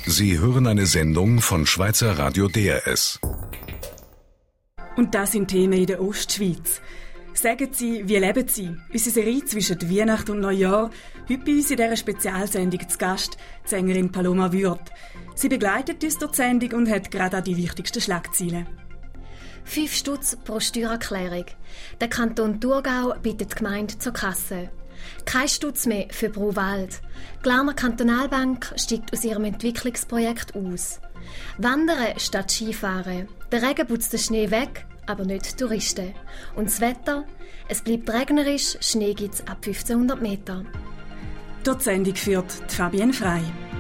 Sie hören eine Sendung von Schweizer Radio DRS. Und das sind Themen in der Ostschweiz. Sagen Sie, wie leben Sie? Unsere Serie zwischen Weihnachten und Neujahr. Heute bei uns in dieser Spezialsendung zu Gast die Sängerin Paloma Würth. Sie begleitet uns durch die Sendung und hat gerade auch die wichtigsten Schlagzeilen. 5 Stutz pro Steuererklärung. Der Kanton Thurgau bittet die Gemeinde zur Kasse. Kein Stutz mehr für Bruwald. Die Glarner Kantonalbank steigt aus ihrem Entwicklungsprojekt aus. Wandern statt Skifahren. Der Regen putzt den Schnee weg, aber nicht Touristen. Und das Wetter? Es bleibt regnerisch, Schnee gibt es ab 1500 Meter. Durch die Sendung führt Fabienne Frey.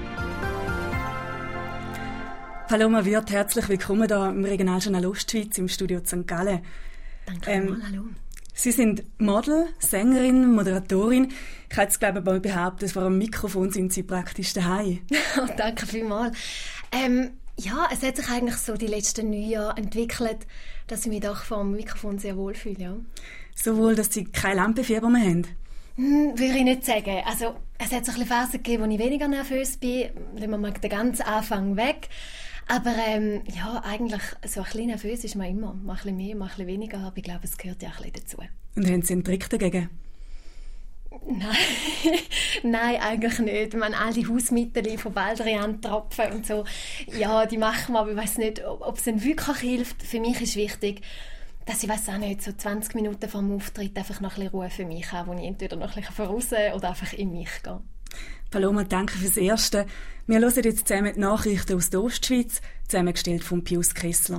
Paloma Würth, herzlich willkommen hier im Regionaljournal Ostschweiz im Studio St. Gallen. Danke hallo. Sie sind Model, Sängerin, Moderatorin. Ich hätte es, glaube ich, mal behauptet, vor dem Mikrofon sind Sie praktisch daheim. Danke vielmals. Ja, es hat sich eigentlich so die letzten 9 Jahre entwickelt, dass ich mich doch vor dem Mikrofon sehr wohl fühle. Ja. So wohl, dass Sie keine Lampenfieber mehr haben? Würde ich nicht sagen. Also, es hat so ein bisschen Phasen gegeben, wo ich weniger nervös bin. Lassen wir mal den ganzen Anfang weg. Aber ja, eigentlich so ein bisschen nervös ist man immer. Mal ein bisschen mehr, mal ein bisschen weniger. Aber ich glaube, es gehört ja ein bisschen dazu. Und haben Sie einen Trick dagegen? Nein, eigentlich nicht. Ich meine, all die Hausmittel von Baldrian-Tropfen und so, ja, die machen wir, aber ich weiss nicht, ob es denn wirklich hilft. Für mich ist wichtig, dass ich weiss auch nicht, so 20 Minuten vor dem Auftritt einfach noch ein bisschen Ruhe für mich habe, wo ich entweder noch ein bisschen voraus oder einfach in mich gehe. Paloma, danke fürs Erste. Wir hören jetzt zusammen die Nachrichten aus der Ostschweiz, zusammengestellt von Pius Kressler.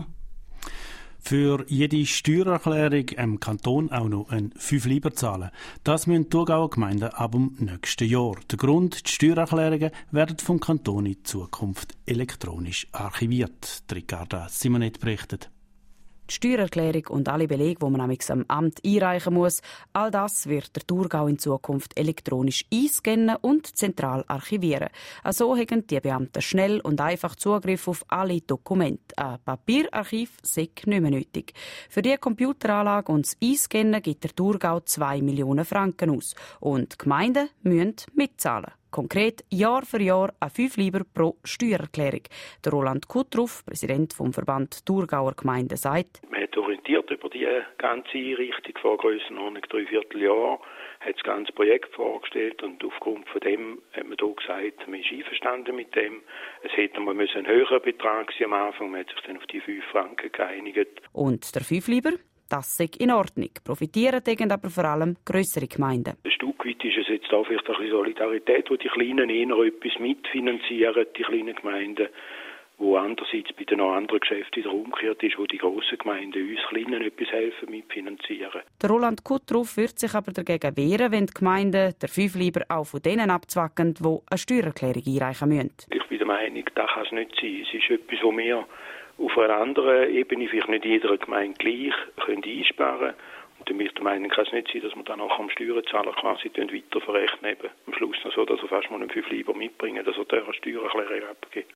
Für jede Steuererklärung im Kanton auch noch ein 5 Lieber zahlen. Das müssen die Thurgauer Gemeinden ab dem nächsten Jahr. Der Grund, die Steuererklärungen werden vom Kanton in Zukunft elektronisch archiviert. Ricarda Simonet berichtet. Die Steuererklärung und alle Belege, die man am Amt einreichen muss, all das wird der Thurgau in Zukunft elektronisch einscannen und zentral archivieren. So haben die Beamten schnell und einfach Zugriff auf alle Dokumente. Ein Papierarchiv sei nicht mehr nötig. Für die Computeranlage und das Einscannen gibt der Thurgau 2 Millionen Franken aus. Und die Gemeinden müssen mitzahlen. Konkret Jahr für Jahr ein 5 Lieber pro Steuererklärung. Der Roland Kuttruff, Präsident vom Verband Thurgauer Gemeinden, sagt: Man hat orientiert über die ganze Einrichtung vor Grössenordnung 3/4 Jahr, hat das ganze Projekt vorgestellt und aufgrund von dem hat man hier gesagt, man ist einverstanden mit dem. Es hätte man einen höheren Betrag sein am Anfang, man hat sich dann auf die 5 Franken geeinigt. Und der 5 Lieber? Das sei in Ordnung. Profitieren aber vor allem grössere Gemeinden. Ein Stück weit ist es jetzt auch vielleicht ein bisschen Solidarität, wo die Kleinen eher etwas mitfinanzieren, die kleinen Gemeinden, wo andererseits bei den anderen Geschäften wieder umgekehrt ist, wo die grossen Gemeinden uns Kleinen etwas helfen mitfinanzieren. Der Roland Kuttruff wird sich aber dagegen wehren, wenn die Gemeinden der 5 Lieber auch von denen abzwacken, die eine Steuererklärung einreichen müssen. Ich bin der Meinung, das kann es nicht sein. Es ist etwas, wo wir auf einer anderen Ebene, vielleicht nicht jeder Gemeinde gleich, können einsparen können. Und dann bin ich der Meinung, kann es nicht sein, dass wir dann auch am Steuerzahler quasi weiter verrechnen. Am Schluss noch so, dass er fast mal einen 5 Lieber mitbringen, dass er eine Steuererklärung abgibt.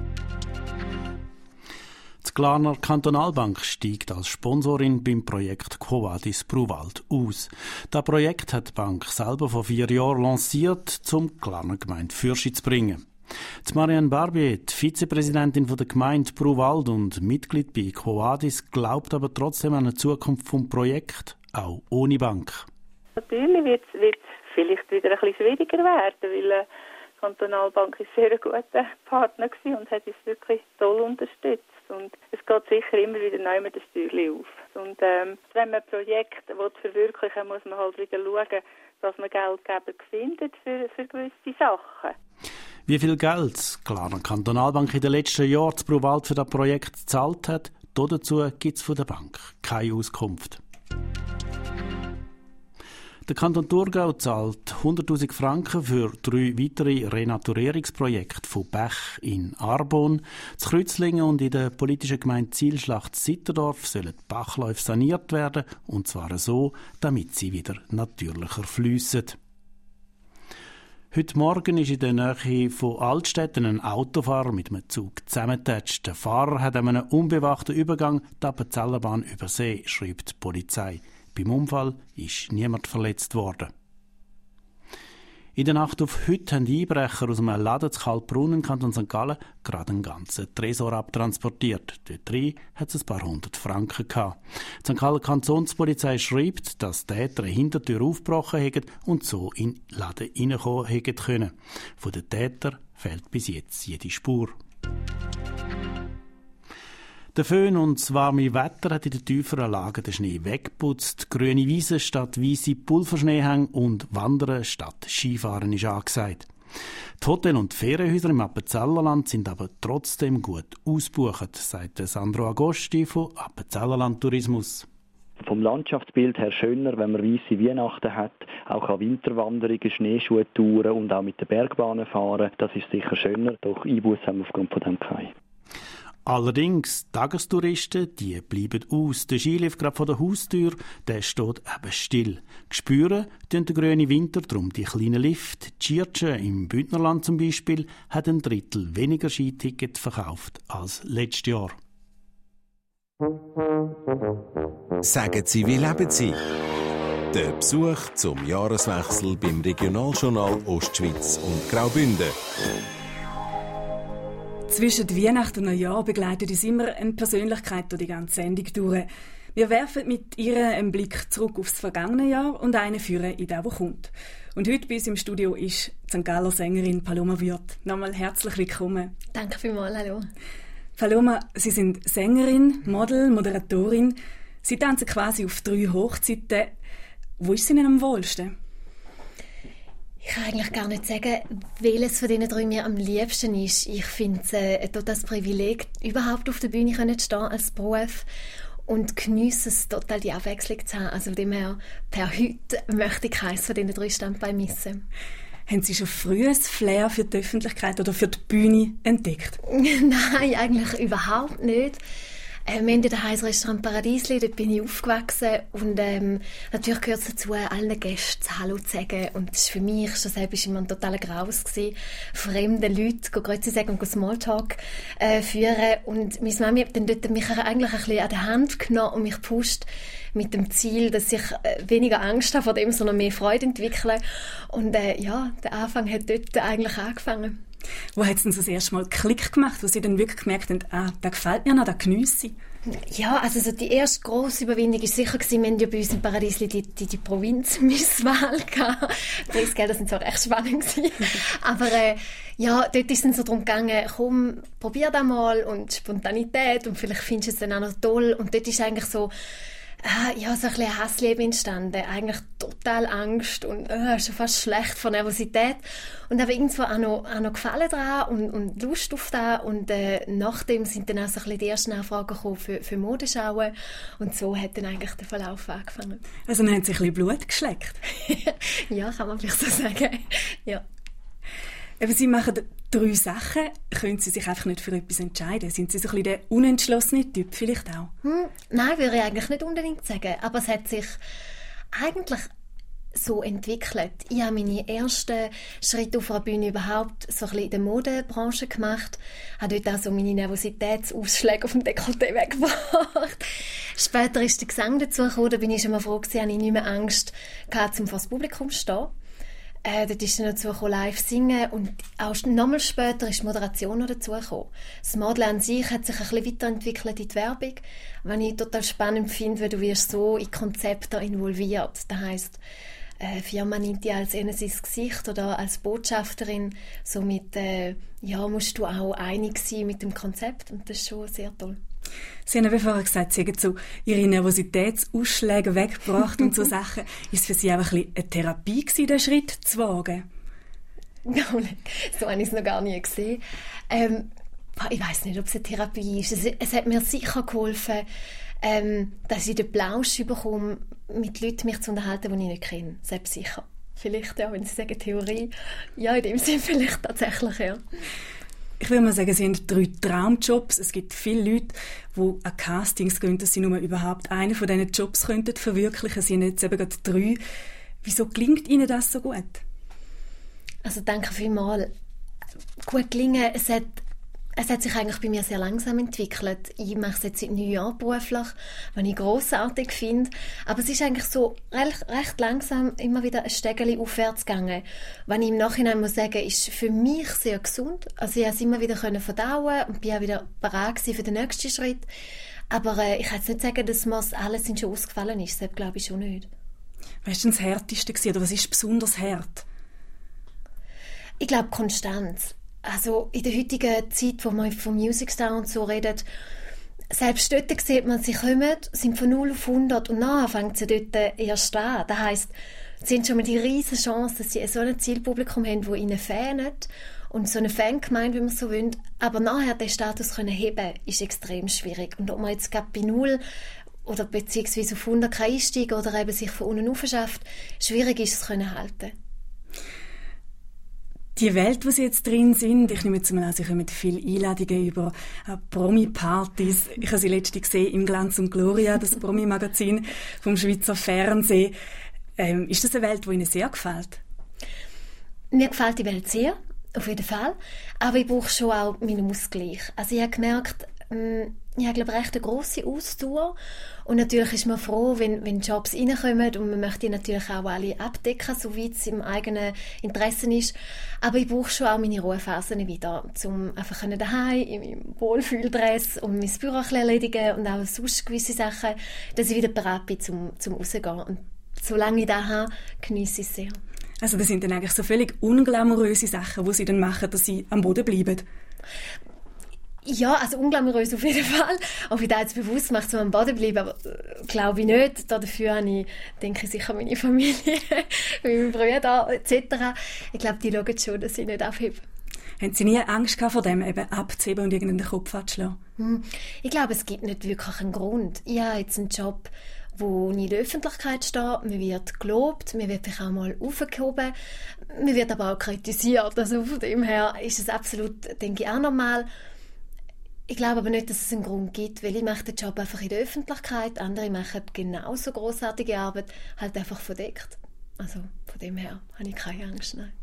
Die Glarner Kantonalbank steigt als Sponsorin beim Projekt Quo Vadis Bruwald aus. Das Projekt hat die Bank selber vor 4 Jahren lanciert, um die Glarner Gemeinde Fürchi zu bringen. Die Marianne Barbier, die Vizepräsidentin der Gemeinde Bruwald und Mitglied bei Quo Vadis, glaubt aber trotzdem an die Zukunft des Projekts, auch ohne Bank. Natürlich wird es vielleicht wieder ein bisschen schwieriger werden, weil die Kantonalbank ist sehr ein guter Partner war und hat uns wirklich toll unterstützt. Und es geht sicher immer wieder neu mit den Steuerchen auf. Und wenn man Projekte verwirklichen will, muss man halt wieder schauen, dass man Geldgeber findet für gewisse Sachen. Wie viel Geld die Glarner Kantonalbank in den letzten Jahren zu Bruwald für das Projekt gezahlt hat, dazu gibt es von der Bank keine Auskunft. Der Kanton Thurgau zahlt 100'000 Franken für 3 weitere Renaturierungsprojekte von Bech in Arbon, zu Kreuzlingen und in der politischen Gemeinde Zielschlacht Sitterdorf sollen die Bachläufe saniert werden, und zwar so, damit sie wieder natürlicher fliessen. Heute Morgen ist in der Nähe von Altstätten ein Autofahrer mit einem Zug zusammengetatscht. Der Fahrer hat an einem unbewachten Übergang die Appenzellerbahn übersehen, schreibt die Polizei. Beim Unfall ist niemand verletzt worden. In der Nacht auf heute haben Einbrecher aus einem Laden zu Kaltbrunnen, Kanton St. Gallen, gerade einen ganzen Tresor abtransportiert. Dort drin hat es ein paar 100 Franken gehabt. Die St. Gallen Kantonspolizei schreibt, dass die Täter eine Hintertür aufgebrochen haben und so in den Laden reinkommen hätten können. Von den Tätern fehlt bis jetzt jede Spur. Der Föhn und das warme Wetter hat in den tieferen Lagen den Schnee weggeputzt. Grüne Wiesen statt weisse Pulverschneehänge und Wandern statt Skifahren ist angesagt. Die Hotels und Ferienhäuser im Appenzellerland sind aber trotzdem gut ausgebucht, sagt Sandro Agosti von Appenzellerland Tourismus. Vom Landschaftsbild her schöner, wenn man weisse Weihnachten hat, auch an Winterwanderungen, Schneeschuhtouren und auch mit den Bergbahnen fahren. Das ist sicher schöner, doch Einbussen haben wir aufgrund von dem keine. Allerdings, Tagestouristen, die bleiben aus. Der Skilift gerade vor der Haustür, der steht eben still. Spüren tun den grünen Winter drum die kleinen Lift. Tschirtschen im Bündnerland zum Beispiel hat 1/3 weniger Skitickets verkauft als letztes Jahr. Sagen Sie, wie leben Sie? Der Besuch zum Jahreswechsel beim Regionaljournal Ostschweiz und Graubünden. Zwischen Weihnachten und Neujahr begleitet uns immer eine Persönlichkeit durch die ganze Sendung durch. Wir werfen mit ihr einen Blick zurück aufs vergangene Jahr und einen führen in das, was kommt. Und heute bei uns im Studio ist die St. Galler Sängerin Paloma Würth. Nochmal herzlich willkommen. Danke vielmals, hallo. Paloma, Sie sind Sängerin, Model, Moderatorin. Sie tanzen quasi auf 3 Hochzeiten. Wo ist es Ihnen am wohlsten? Ich kann eigentlich gar nicht sagen, welches von diesen 3 mir am liebsten ist. Ich finde es ein totales Privileg, überhaupt auf der Bühne zu stehen als Beruf und geniesse es total, die Abwechslung zu haben. Also von dem her, per heute möchte ich keines von diesen 3 Standbeinen missen. Haben Sie schon früh ein Flair für die Öffentlichkeit oder für die Bühne entdeckt? Nein, eigentlich überhaupt nicht. Wir haben das Heisrestaurant Paradiesli, dort bin ich aufgewachsen und natürlich gehört es dazu, allen Gästen Hallo zu sagen und das ist für mich schon selbst immer ein totaler Graus gewesen, fremde Leute Grüezi sagen und Smalltalk führen und meine Mami hat dann dort mich eigentlich ein bisschen an der Hand genommen und mich gepusht mit dem Ziel, dass ich weniger Angst habe vor dem, sondern mehr Freude entwickle und ja, der Anfang hat dort eigentlich angefangen. Wo hat es denn so das erste Mal Klick gemacht, wo Sie dann wirklich gemerkt haben, das gefällt mir noch, das geniesse ich? Ja, also so die erste grosse Überwindung war sicher, wir hatten ja bei uns in Paradiesli die Provinz-Misswahl gehabt. Preisgelder sind zwar recht spannend gewesen. Aber ja, dort ist es dann so darum gegangen, komm, probier das mal und Spontanität und vielleicht findest du es dann auch noch toll. Und dort ist eigentlich so, ja, so ein bisschen Hassliebe entstanden. Eigentlich total Angst und schon fast schlecht von Nervosität. Und aber irgendwo auch noch Gefallen dran und Lust auf das. Und nachdem sind dann auch so ein bisschen die ersten Anfragen gekommen für Modeschauen. Und so hat dann eigentlich der Verlauf angefangen. Also dann haben Sie ein bisschen Blut geschleckt? Ja, kann man vielleicht so sagen. Ja. Aber Sie machen 3 Sachen. Können Sie sich einfach nicht für etwas entscheiden? Sind Sie so ein bisschen der unentschlossene Typ vielleicht auch? Nein, würde ich eigentlich nicht unbedingt sagen. Aber es hat sich eigentlich so entwickelt. Ich habe meine ersten Schritte auf einer Bühne überhaupt so ein bisschen in der Modebranche gemacht. Habe dort auch so meine Nervositätsausschläge auf dem Dekolleté weggebracht. Später ist der Gesang dazu gekommen. Da bin ich schon mal froh gewesen, habe ich nicht mehr Angst gehabt, um vor das Publikum zu stehen. Dort ist dann dazu gekommen, live singen und auch nochmal später ist die Moderation noch dazu gekommen. Das Modeln an sich hat sich ein bisschen weiterentwickelt in die Werbung, was ich total spannend finde, weil du wirst so in Konzepte involviert. Das heisst, die Firma nimmt dich als eines ins Gesicht oder als Botschafterin. Somit ja, musst du auch einig sein mit dem Konzept und das ist schon sehr toll. Sie haben vorher gesagt, Sie haben so Ihre Nervositätsausschläge weggebracht und so Sachen. Ist es für Sie auch ein bisschen eine Therapie gewesen, den Schritt zu wagen? So habe ich es noch gar nie gesehen. Ich weiss nicht, ob es eine Therapie ist. Es hat mir sicher geholfen, dass ich den Plausch bekomme, mit Leuten mich zu unterhalten, die ich nicht kenne. Selbst sicher. Vielleicht, ja, wenn Sie sagen Theorie. Ja, in dem Sinne vielleicht tatsächlich, ja. Ich würde mal sagen, Sie haben 3 Traumjobs. Es gibt viele Leute, die an Castings gehen, dass sie nur überhaupt einen von diesen Jobs könnten verwirklichen. Sie haben jetzt eben gerade 3. Wieso gelingt Ihnen das so gut? Also danke vielmals. Gut gelingen, es hat Es hat sich eigentlich bei mir sehr langsam entwickelt. Ich mache es jetzt seit 9 Jahren beruflich, was ich grossartig finde. Aber es ist eigentlich so recht langsam immer wieder ein Stegeli aufwärts gegangen. Was ich im Nachhinein muss sagen, ist für mich sehr gesund. Also ich konnte es immer wieder verdauen und bin auch wieder bereit für den nächsten Schritt. Aber ich kann jetzt nicht sagen, dass mir alles in Schoss gefallen ist. Das glaube ich schon nicht. Was war denn das Härteste gewesen, oder was ist besonders hart? Ich glaube Konstanz. Also in der heutigen Zeit, wo man von Music Star und so redet, selbst dort sieht man, sie kommen, sind von 0 auf 100 und nachher fängt sie dort erst an. Das heisst, sie haben schon mal die riesige Chance, dass sie so ein Zielpublikum haben, das ihnen fähnet und so eine Fangemeinde, wenn man so will. Aber nachher den Status können heben, ist extrem schwierig. Und ob man jetzt gerade bei 0 oder beziehungsweise auf 100 einsteigen oder eben sich von unten auf schafft, schwierig ist es können halten. Die Welt, wo Sie jetzt drin sind, ich nehme jetzt mal an, Sie kommen viele Einladungen über Promi-Partys. Ich habe Sie letztens gesehen im «Glanz und Gloria», das Promi-Magazin vom Schweizer Fernsehen. Ist das eine Welt, die Ihnen sehr gefällt? Mir gefällt die Welt sehr, auf jeden Fall. Aber ich brauche schon auch meinen Ausgleich. Also ich habe gemerkt, ich habe, glaube ich, recht eine grosse Ausdauer. Und natürlich ist man froh, wenn Jobs reinkommen und man möchte die natürlich auch alle abdecken, soweit es im eigenen Interesse ist. Aber ich brauche schon auch meine Ruhephasen wieder, um einfach daheim in meinem Wohlfühldress und mein Büro ein bisschen erledigen und auch sonst gewisse Sachen, dass ich wieder bereit bin, zum rausgehen. Und solange ich das habe, geniesse ich es sehr. Also das sind dann eigentlich so völlig unglamouröse Sachen, die Sie dann machen, dass Sie am Boden bleiben? Ja, also unglamourös auf jeden Fall. Ob ich da jetzt bewusst mache, so am Boden bleiben, aber glaube ich nicht. Dafür habe ich, denke ich, sicher meine Familie, meine Brüder etc. Ich glaube, die schauen schon, dass ich nicht aufhebe. Haben Sie nie Angst gehabt vor dem, eben abzuheben und irgendeinen Kopf abzuschlagen? Ich glaube, es gibt nicht wirklich einen Grund. Ich habe jetzt einen Job, wo ich in der Öffentlichkeit stehe. Man wird gelobt, man wird auch mal aufgehoben, man wird aber auch kritisiert. Also von dem her ist es absolut, denke ich, auch normal. Ich glaube aber nicht, dass es einen Grund gibt, weil ich mache den Job einfach in der Öffentlichkeit, andere machen genauso grossartige Arbeit, halt einfach verdeckt. Also von dem her habe ich keine Angst, nein.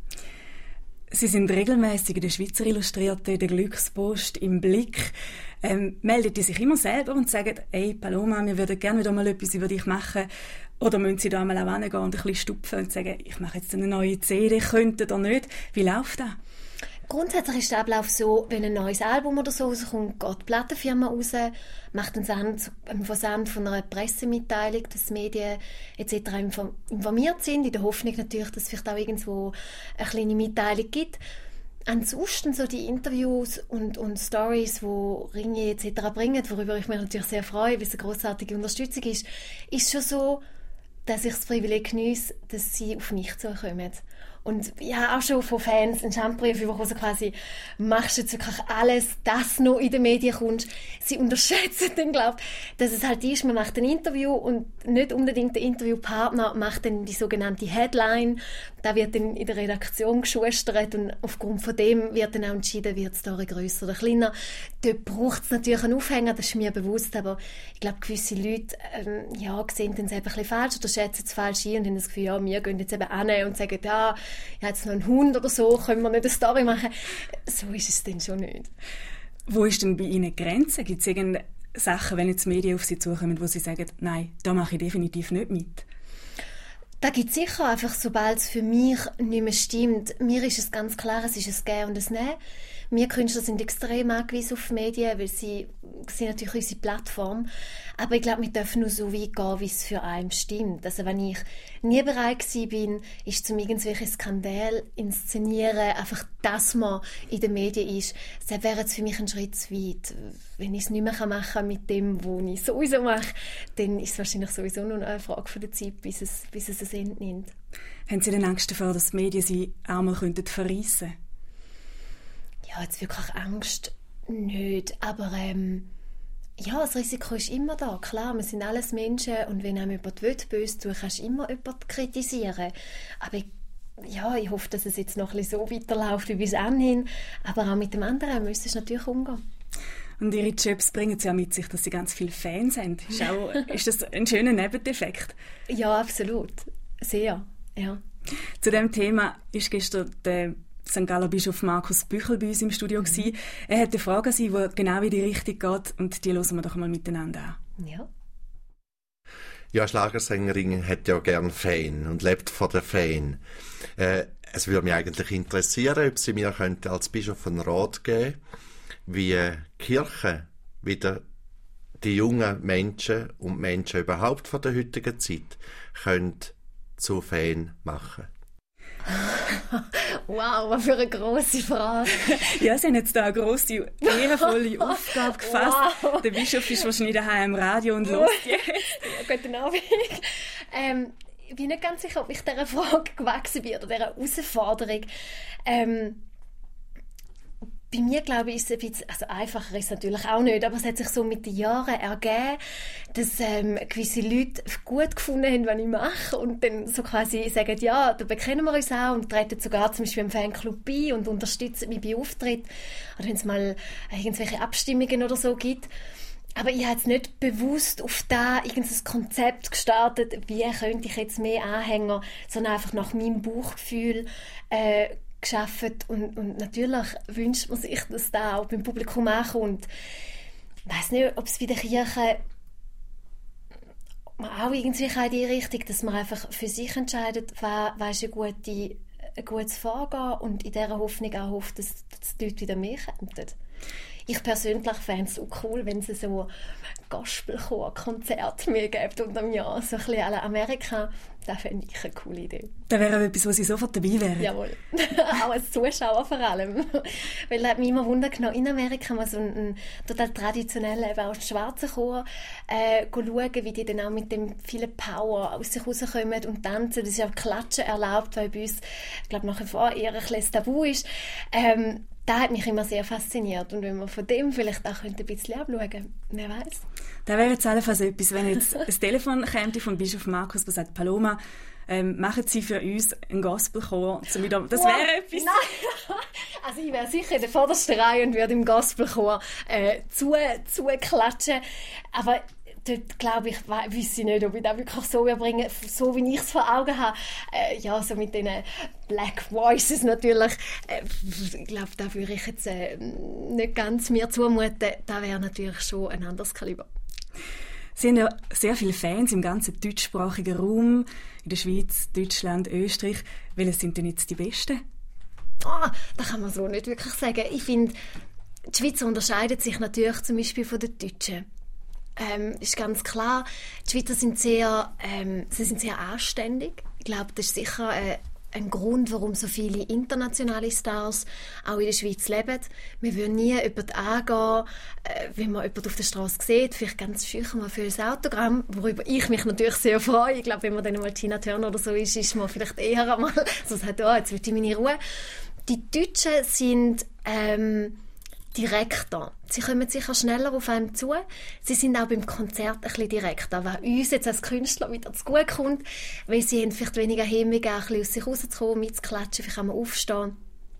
Sie sind regelmäßig in der Schweizer Illustrierte, der Glückspost, im Blick. Melden die sich immer selber und sagen, «Hey Paloma, wir würden gerne wieder mal etwas über dich machen.» Oder müssen Sie da mal auch hingehen und ein bisschen stupfen und sagen, «Ich mache jetzt eine neue CD, könnte oder nicht?» Wie läuft das? Grundsätzlich ist der Ablauf so, wenn ein neues Album oder so rauskommt, geht die Plattenfirma raus, macht einen Versand von einer Pressemitteilung, dass Medien etc. informiert sind, in der Hoffnung natürlich, dass es vielleicht auch irgendwo eine kleine Mitteilung gibt. Ansonsten so die Interviews und Stories, die Ringe etc. bringen, worüber ich mich natürlich sehr freue, weil es eine grossartige Unterstützung ist schon so, dass ich das Privileg geniesse, dass sie auf mich zukommen. Und ja, auch schon von Fans einen Schandbrief bekommen, so quasi, machst du jetzt wirklich alles, das noch in den Medien kommst. Sie unterschätzen dann, glaube ich, dass es halt ist, man macht ein Interview und nicht unbedingt der Interviewpartner macht dann die sogenannte Headline. Da wird dann in der Redaktion geschustert und aufgrund von dem wird dann auch entschieden, wird die Story grösser oder kleiner. Dort braucht es natürlich einen Aufhänger, das ist mir bewusst, aber ich glaube, gewisse Leute sehen dann es eben ein bisschen falsch oder schätzen es falsch ein und haben das Gefühl, ja, wir gehen jetzt eben hin und sagen, ja, jetzt noch einen Hund oder so, können wir nicht eine Story machen. So ist es dann schon nicht. Wo ist denn bei Ihnen die Grenze? Gibt es irgendeine Sachen, wenn jetzt Medien auf Sie zukommen, wo Sie sagen, nein, da mache ich definitiv nicht mit? Da gibt es sicher einfach, sobald es für mich nicht mehr stimmt. Mir ist es ganz klar, es ist ein Gehen und ein Nehmen. Wir Künstler sind extrem angewiesen auf Medien, weil sie sind natürlich unsere Plattform. Aber ich glaube, wir dürfen nur so weit gehen, wie es für einen stimmt. Also wenn ich nie bereit war, ist zum irgendwelche Skandal inszenieren, einfach, dass man in den Medien ist, das wäre jetzt für mich ein Schritt zu weit. Wenn ich es nicht mehr machen kann mit dem, was ich sowieso mache, dann ist es wahrscheinlich sowieso nur eine Frage von der Zeit, bis es ein Ende nimmt. Haben Sie denn Angst davor, dass die Medien Sie auch mal verreissen könnten? Ja, jetzt wirklich Angst nicht, aber ja, das Risiko ist immer da. Klar, wir sind alles Menschen und wenn einem jemand böse tun will, kannst du immer jemanden kritisieren. Aber ich hoffe, dass es jetzt noch ein bisschen so weiterläuft wie bis anhin. Aber auch mit dem anderen müsstest du natürlich umgehen. Und Ihre Jobs bringen es ja mit sich, dass Sie ganz viele Fans haben. Ist das ein schöner Nebeneffekt? Ja, absolut. Sehr, ja. Zu diesem Thema ist gestern der St. Galler Bischof Markus Büchel bei uns im Studio gewesen. Er hat eine Frage an Sie, die genau in die Richtung geht, und die hören wir doch mal miteinander an. Ja. Ja, Schlagersängerin hat ja gern Fan und lebt von der Fan. Es würde mich eigentlich interessieren, ob Sie mir als Bischof einen Rat geben könnten, wie die Kirche wieder die jungen Menschen und Menschen überhaupt von der heutigen Zeit können zu Fan machen. Wow, was für eine grosse Frage. Ja, Sie haben jetzt da eine grosse, ehrenvolle Aufgabe gefasst. Wow. Der Bischof ist wahrscheinlich daheim im Radio und los jetzt. Ja, guten Abend. Ich bin nicht ganz sicher, ob ich dieser Frage gewachsen bin oder dieser Herausforderung. Bei mir, glaube ich, ist es ein bisschen, also einfacher ist es natürlich auch nicht, aber es hat sich so mit den Jahren ergeben, dass gewisse Leute gut gefunden haben, was ich mache, und dann so quasi sagen, ja, da bekennen wir uns auch, und treten sogar zum Beispiel im Fanclub bei und unterstützen mich bei Auftritten, oder wenn es mal irgendwelche Abstimmungen oder so gibt. Aber ich habe jetzt nicht bewusst auf da irgendein Konzept gestartet, wie könnte ich jetzt mehr Anhänger, sondern einfach nach meinem Bauchgefühl geschafft, und natürlich wünscht man sich, dass da auch beim Publikum ankommt. Ich weiss nicht, ob es bei der Kirche auch irgendwie in die Richtung, dass man einfach für sich entscheidet, was ist ein gutes Vorgehen, und in dieser Hoffnung auch hofft, dass die Leute wieder mehr kommen. Ich persönlich fände es auch cool, wenn es so Gospelchor-Konzerte mehr gibt unter dem Jahr, so ein bisschen à la Amerika. Das fände ich eine coole Idee. Das wäre etwas, wo Sie sofort dabei wären. Jawohl. Auch als Zuschauer vor allem. Weil es hat mich immer Wunder genommen, in Amerika mal so einen total traditionellen, eben auch schwarzen Chor schauen, wie die dann auch mit dem vielen Power aus sich rauskommen und tanzen. Das ist ja Klatschen erlaubt, weil bei uns, ich glaube, nach wie vor eher ein bisschen Tabu ist. Das hat mich immer sehr fasziniert. Und wenn wir von dem vielleicht auch ein bisschen abschauen, wer weiß. Das wäre jetzt allenfalls etwas, wenn jetzt ein Telefon käme vom Bischof Markus, der sagt, Paloma, machen Sie für uns einen Gospelchor. Das wäre etwas. Nein. Also ich wäre sicher in der vordersten Reihe und würde im Gospelchor zuklatschen. Aber dort, glaube ich, wüsste ich nicht, ob ich das wirklich so überbringe, so wie ich es vor Augen habe. Ja, so mit diesen Black Voices natürlich. Ich glaube, da würde ich jetzt nicht ganz mir zumuten. Das wäre natürlich schon ein anderes Kaliber. Sie haben ja sehr viele Fans im ganzen deutschsprachigen Raum, in der Schweiz, Deutschland, Österreich. Welche sind denn jetzt die besten? Das kann man so nicht wirklich sagen. Ich finde, die Schweiz unterscheidet sich natürlich zum Beispiel von den Deutschen. Ist ganz klar, die Schweizer sind sehr anständig. Ich glaube, das ist sicher ein Grund, warum so viele internationale Stars auch in der Schweiz leben. Wir würden nie jemanden angehen, wenn man jemanden auf der Straße sieht, vielleicht ganz schüchtern mal für ein Autogramm, worüber ich mich natürlich sehr freue. Ich glaube, wenn man dann mal Tina Turner oder so ist man vielleicht eher einmal so sagt, jetzt will ich meine Ruhe. Die Deutschen sind direkter. Sie kommen sicher schneller auf einen zu. Sie sind auch beim Konzert ein bisschen direkter, was uns jetzt als Künstler wieder zu gut kommt, weil sie haben vielleicht weniger Hemmungen, ein bisschen aus sich rauszukommen, mitzuklatschen, vielleicht einmal aufstehen.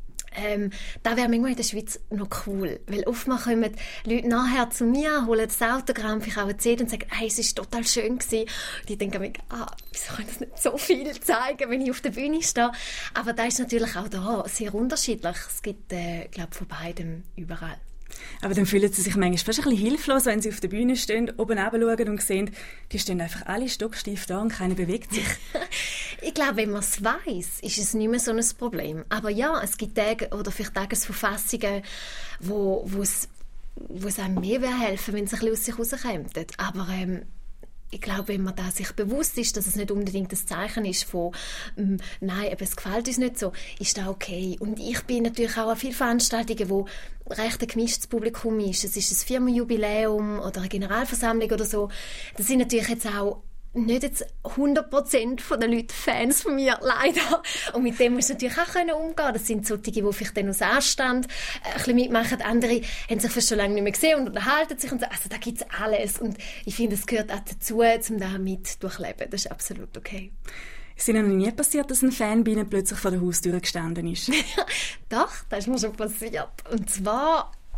Das wäre manchmal in der Schweiz noch cool, weil oftmals kommen Leute nachher zu mir, holen das Autogramm, vielleicht auch eine CD und sagen, hey, es war total schön gewesen. Und ich denke mir, wieso können das nicht so viel zeigen, wenn ich auf der Bühne stehe? Aber da ist natürlich auch da sehr unterschiedlich. Es gibt, glaube von beidem überall. Aber dann fühlen Sie sich manchmal fast ein bisschen hilflos, wenn Sie auf der Bühne stehen, oben runterschauen und sehen, die stehen einfach alle stocksteif da und keiner bewegt sich. Ich glaube, wenn man es weiss, ist es nicht mehr so ein Problem. Aber ja, es gibt Tage oder vielleicht Tagesverfassungen, wo es einem mehr helfen, wenn es ein bisschen aus sich rauskommt. Aber ich glaube, wenn man da sich bewusst ist, dass es nicht unbedingt das Zeichen ist von «Nein, es gefällt uns nicht so», ist das okay. Und ich bin natürlich auch an vielen Veranstaltungen, wo recht ein gemischtes Publikum ist. Es ist ein Firmenjubiläum oder eine Generalversammlung oder so. Das sind natürlich jetzt auch nicht jetzt 100% von den Leuten Fans von mir, leider. Und mit dem muss ich natürlich auch umgehen. Das sind solche, die vielleicht dann aus Anstand ein bisschen mitmachen. Andere haben sich fast schon lange nicht mehr gesehen und unterhalten sich und so. Also da gibt es alles. Und ich finde, es gehört auch dazu, um da mit durchleben. Das ist absolut okay. Ist Ihnen noch nie passiert, dass ein Fan bei Ihnen plötzlich vor der Haustür gestanden ist? Doch, das ist mir schon passiert. Und zwar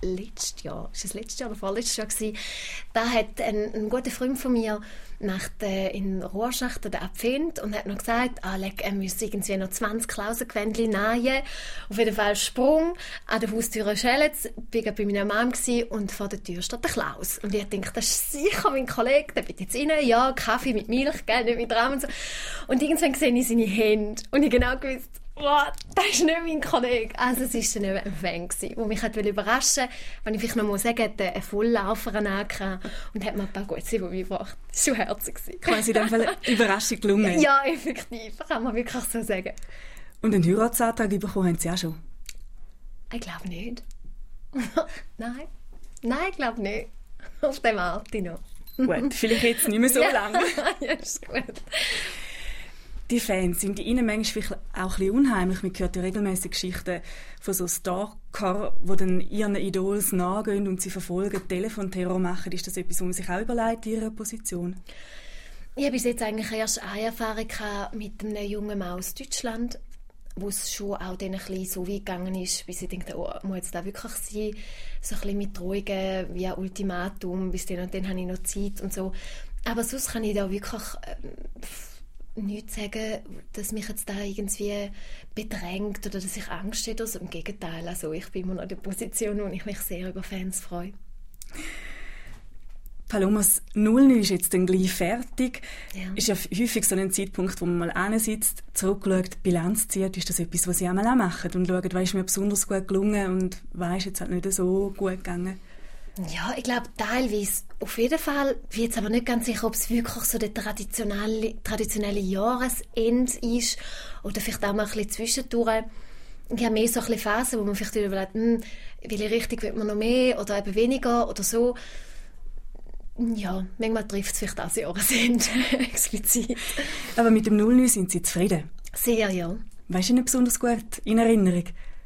letztes Jahr oder vorletztes Jahr gewesen, da hat ein guter Freund von mir in Rorschach den Abfind und hat noch gesagt, er müsse irgendwie noch 20 Klausenquändchen nähen. Auf jeden Fall Sprung, an der Haustür schellen, bin bei meiner Mom gewesen, und vor der Tür steht der Klaus. Und ich dachte, das ist sicher mein Kollege, der bitte jetzt rein, ja, Kaffee mit Milch, gell, nicht mit Rahmen und so. Und irgendwann sehe ich seine Hände und ich genau gewusst, das ist nicht mein Kollege. Also es war dann ein Fan, der mich überraschen wollte. Wenn ich vielleicht noch mal sagen, hat einen Volllaufer angehabt und hat mir ein paar Gutze mitgebracht. Das war schon herzig. Quasi in dem Fall Überraschung gelungen. Ja, effektiv. Kann man wirklich so sagen. Und einen Heiratsantrag bekommen haben Sie auch schon? Ich glaube nicht. Nein, ich glaube nicht. Auf dem Art noch. Gut, vielleicht jetzt nicht mehr so lange. Ja, ist gut. Die Fans, sind die Ihnen manchmal vielleicht auch ein bisschen unheimlich? Man hört ja regelmäßig Geschichten von so Stalker, die dann ihren Idols nachgehen und sie verfolgen, Telefonterror machen. Ist das etwas, was man sich auch überlegt in Ihrer Position? Ich habe bis jetzt eigentlich erst eine Erfahrung mit einem jungen Mann aus Deutschland, wo es schon auch dann ein bisschen so weit gegangen ist, bis ich dachte, muss jetzt das wirklich sein? So ein bisschen mit Drohungen, wie ein Ultimatum, bis dann und dann habe ich noch Zeit und so. Aber sonst kann ich da wirklich nichts sagen, dass mich jetzt da irgendwie bedrängt oder dass ich Angst hätte. Also im Gegenteil, also ich bin immer noch in der Position, wo ich mich sehr über Fans freue. Palomas 09 ist jetzt dann gleich fertig. Ja. Ist ja häufig so ein Zeitpunkt, wo man mal hinsitzt, zurückschaut, Bilanz zieht. Ist das etwas, was Sie einmal auch machen und schauen, was ist mir besonders gut gelungen und was ist jetzt halt nicht so gut gegangen? Ja, ich glaube teilweise. Auf jeden Fall. Ich bin jetzt aber nicht ganz sicher, ob es wirklich so der traditionelle Jahresende ist oder vielleicht auch mal ein bisschen zwischendurch. Ich habe mehr so ein bisschen Phasen, wo man vielleicht überlegt, welche Richtung will man noch mehr oder eben weniger oder so. Ja, manchmal trifft es vielleicht auch das Jahresende explizit. Aber mit dem 09 sind Sie zufrieden? Sehr, ja. Was ist Ihnen besonders gut in Erinnerung?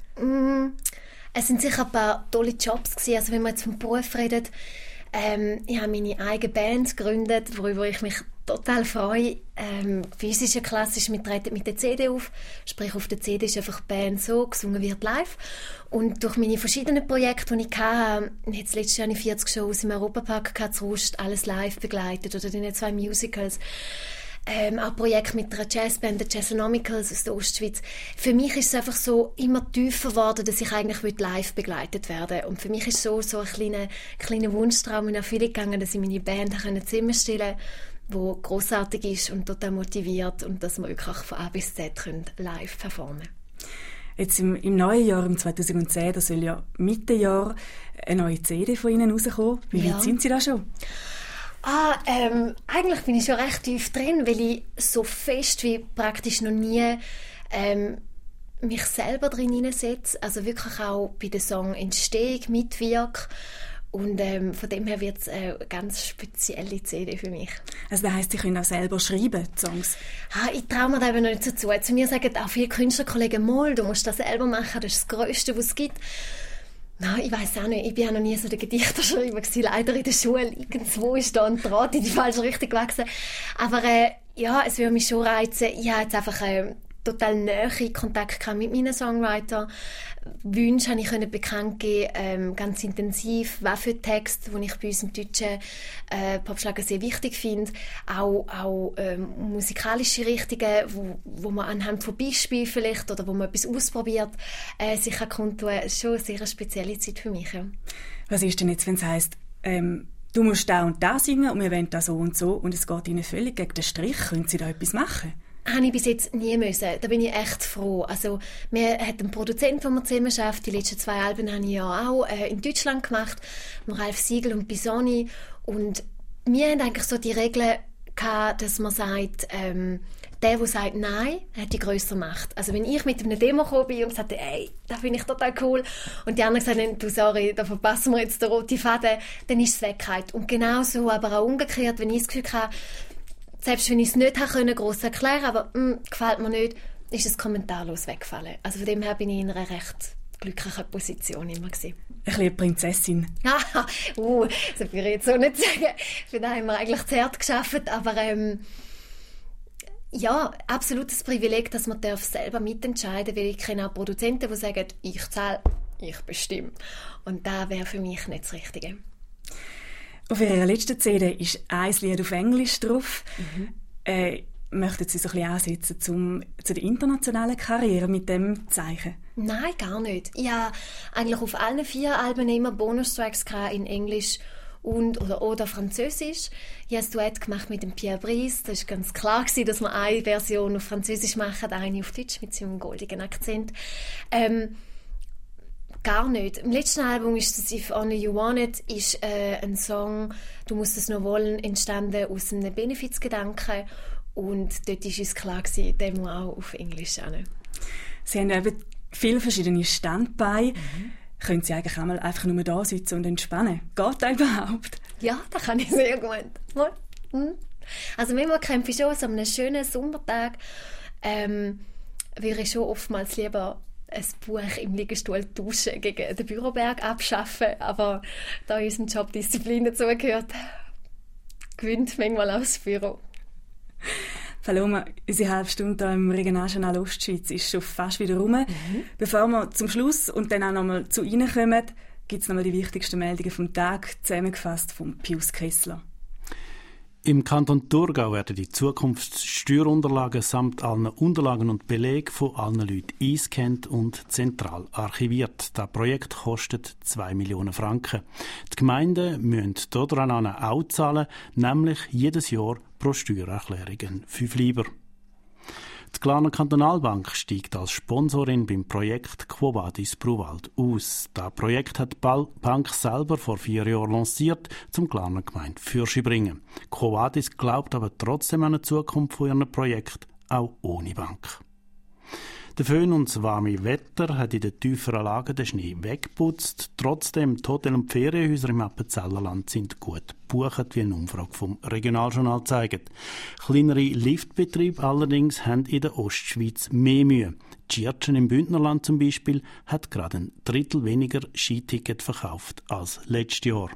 Es sind sicher ein paar tolle Jobs gewesen. Also wenn man jetzt vom Beruf redet, ich habe meine eigene Band gegründet, worüber ich mich total freue. Physisch klassisch, wir treten mit der CD auf. Sprich, auf der CD ist einfach die Band so, gesungen wird live. Und durch meine verschiedenen Projekte, die ich hatte, jetzt letztes Jahr 40 Shows im Europapark zu Rust, alles live begleitet oder dann 2 Musicals. Auch Projekte mit einer Jazzband, der Jazzonomicals aus der Ostschweiz. Für mich ist es einfach so immer tiefer geworden, dass ich eigentlich live begleitet werden will. Und für mich ist so ein kleiner Wunschtraum in Erfüllung gegangen, dass ich meine Band zusammenstellen kann, die grossartig ist und total motiviert und dass wir wirklich von A bis Z live performen können. Jetzt im neuen Jahr, im 2010, da soll ja Mitte Jahr eine neue CD von Ihnen rauskommen. Wie weit sind Sie da schon? Eigentlich bin ich schon recht tief drin, weil ich so fest wie praktisch noch nie mich selber drin hineinsetze. Also wirklich auch bei der Songentstehung mitwirke. Und von dem her wird es eine ganz spezielle CD für mich. Also das heisst, Sie können auch selber schreiben, die Songs? Ich traue mir da eben noch nicht so zu. Zu mir sagen auch viele Künstlerkollegen, mal, du musst das selber machen, das ist das Größte, was es gibt. No, ich weiss auch nicht, ich war ja noch nie so der Dichterschreiber gewesen, leider in der Schule. Irgendwo ist da ein Draht in die falsche Richtung gewachsen. Aber ja, es würde mich schon reizen. Ich habe jetzt einfach total nahe Kontakt mit meinen Songwritern. Wünsche habe ich bekannt geben, ganz intensiv, was für Texte, die ich bei uns im deutschen Popschlager sehr wichtig finde. Auch musikalische Richtungen, wo man anhand von Beispielen vielleicht oder wo man etwas ausprobiert, sich kundtun kann. Das ist schon eine sehr spezielle Zeit für mich. Ja. Was ist denn jetzt, wenn es heisst, du musst da und da singen und wir wollen da so und es geht Ihnen völlig gegen den Strich? Können Sie da etwas machen? Habe ich bis jetzt nie müssen. Da bin ich echt froh. Also, mir hat ein Produzent, den wir zusammen arbeiten. Die letzten 2 Alben habe ich ja auch in Deutschland gemacht. Mit Ralf Siegel und Bisoni. Und wir haben eigentlich so die Regel gehabt, dass man sagt, der sagt Nein, hat die grössere Macht. Also wenn ich mit einem Demo gekommen bin und gesagt habe, ey, das finde ich total cool, und die anderen gesagt haben, du, sorry, da verpassen wir jetzt den roten Faden, dann ist es weg. Und genau so, aber auch umgekehrt, wenn ich das Gefühl habe, selbst wenn ich es nicht gross erklären konnte, aber gefällt mir nicht, ist es kommentarlos weggefallen. Also von dem her bin ich in einer recht glücklichen Position immer gewesen. Ein bisschen eine Prinzessin. Das würde ich jetzt so nicht sagen. Für das haben wir eigentlich zu hart gearbeitet, aber ja, absolutes Privileg, dass man selber mitentscheiden darf, weil ich kenne auch Produzenten, die sagen, ich zahle ich bestimme. Und das wäre für mich nicht das Richtige. Auf ihrer letzten CD ist ein Lied auf Englisch drauf. Möchten Sie so ein bisschen ansetzen zu der internationalen Karriere mit dem Zeichen? Nein, gar nicht. Ich habe eigentlich auf allen 4 Alben immer Bonustracks in Englisch oder Französisch. Ich habe ein Duett gemacht mit dem Pierre Brice. Das war ganz klar, dass wir eine Version auf Französisch machen, eine auf Deutsch mit seinem goldigen Akzent. Gar nicht. Im letzten Album ist das «If Only You Want It» ist ein Song «Du musst es noch wollen» entstanden aus einem Benefizgedanken. Und dort war uns klar, der muss auch auf Englisch sein. Sie haben eben viele verschiedene Standbeine. Können Sie eigentlich einmal einfach nur da sitzen und entspannen? Geht das überhaupt? Ja, das kann ich sehr gut. Also manchmal kämpfe ich schon, so an einem schönen Sommertag würde ich schon oftmals lieber ein Buch im Liegestuhl tauschen gegen den Büroberg abschaffen. Aber da in unserem Job Disziplin dazugehört, gewinnt manchmal auch das Büro. Paloma, unsere halbe Stunde hier im Regionaljournal Ostschweiz ist schon fast wieder rum. Bevor wir zum Schluss und dann auch nochmal zu Ihnen kommen, gibt es nochmal die wichtigsten Meldungen vom Tag, zusammengefasst von Pius Kessler. Im Kanton Thurgau werden die Zukunftssteuerunterlagen samt allen Unterlagen und Belegen von allen Leuten eingescannt und zentral archiviert. Das Projekt kostet 2 Millionen Franken. Die Gemeinden müssen daran auch zahlen, nämlich jedes Jahr pro Steuererklärung 5 Lieber. Die Glarner Kantonalbank steigt als Sponsorin beim Projekt Quo Vadis Bruwald aus. Das Projekt hat die Bank selber vor 4 Jahren lanciert, zum Glarner Gemeinde Fürschi bringen. Quo Vadis glaubt aber trotzdem an eine Zukunft von ihrem Projekt, auch ohne Bank. Der Föhn und das warme Wetter hat in den tieferen Lagen den Schnee weggeputzt. Trotzdem, die Hotel- und Ferienhäuser im Appenzellerland sind gut gebucht, wie eine Umfrage vom Regionaljournal zeigt. Kleinere Liftbetriebe allerdings haben in der Ostschweiz mehr Mühe. Tschirtschen im Bündnerland zum Beispiel hat gerade 1/3 weniger Skitickets verkauft als letztes Jahr.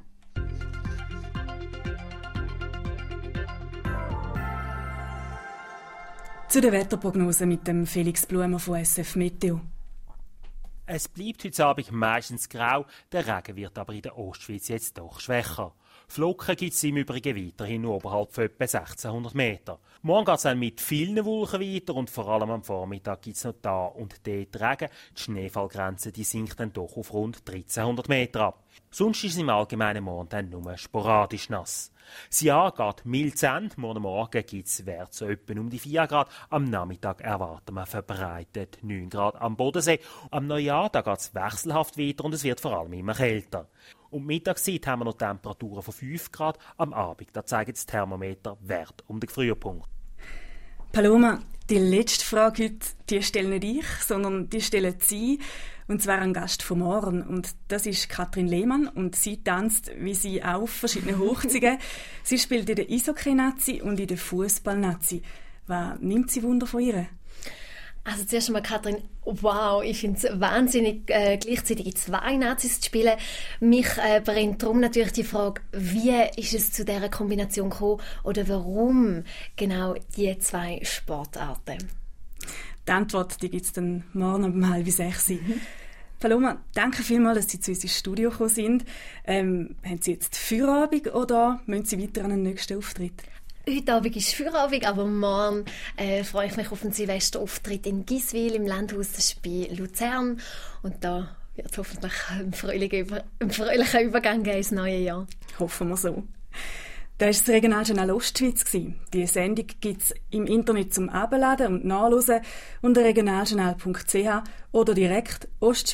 Zu der Wetterprognose mit dem Felix Blumer von SF Meteo. Es bleibt heute Abend meistens grau, der Regen wird aber in der Ostschweiz jetzt doch schwächer. Flocken gibt es im Übrigen weiterhin nur oberhalb von etwa 1600 Meter. Morgen geht es dann mit vielen Wolken weiter und vor allem am Vormittag gibt es noch da und dort Regen. Die Schneefallgrenze die sinkt dann doch auf rund 1300 Meter ab. Sonst ist es im allgemeinen morgen dann nur sporadisch nass. Das Jahr geht mild zu Ende. Morgen gibt es Werte so etwa um die 4 Grad. Am Nachmittag erwarten wir verbreitet 9 Grad am Bodensee. Am Neujahr geht es wechselhaft weiter und es wird vor allem immer kälter. Um die Mittagszeit haben wir noch Temperaturen von 5 Grad. Am Abend da zeigt das Thermometer Wert um den Frühpunkt. Paloma, die letzte Frage heute, die stelle nicht ich, sondern die stellen Sie. Und zwar ein Gast von morgen. Und das ist Katrin Lehmann. Und sie tanzt, wie sie auch, auf verschiedenen Hochzeiten. Sie spielt in der Eishockey-Nazi und in der Fußball-Nazi. Was nimmt sie Wunder von ihr? Also zuerst einmal, Katrin, wow, ich finde es wahnsinnig, gleichzeitig in 2 Nazis zu spielen. Mich brennt darum natürlich die Frage, wie ist es zu dieser Kombination gekommen oder warum genau die 2 Sportarten? Die Antwort gibt es dann morgen um 5:30. Paloma, danke vielmals, dass Sie zu uns ins Studio gekommen sind. Haben Sie jetzt Feierabend oder müssen Sie weiter an den nächsten Auftritt? Heute Abend ist Feierabend, aber morgen freue ich mich auf einen Silvesterauftritt in Giswil im Landhaus, das ist bei Luzern. Und da wird es hoffentlich ein fröhlicher Übergang geben ins neue Jahr. Hoffen wir so. Das war das Regionaljournal Ostschweiz. Die Sendung gibt es im Internet zum Abladen und Nachlesen unter regionaljournal.ch oder direkt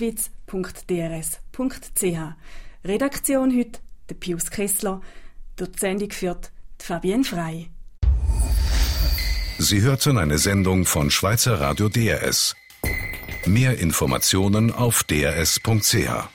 ostschweiz.drs.ch. Redaktion heute der Pius Kessler. Durch die Sendung führt Fabienne Frey. Sie hörten eine Sendung von Schweizer Radio DRS. Mehr Informationen auf drs.ch.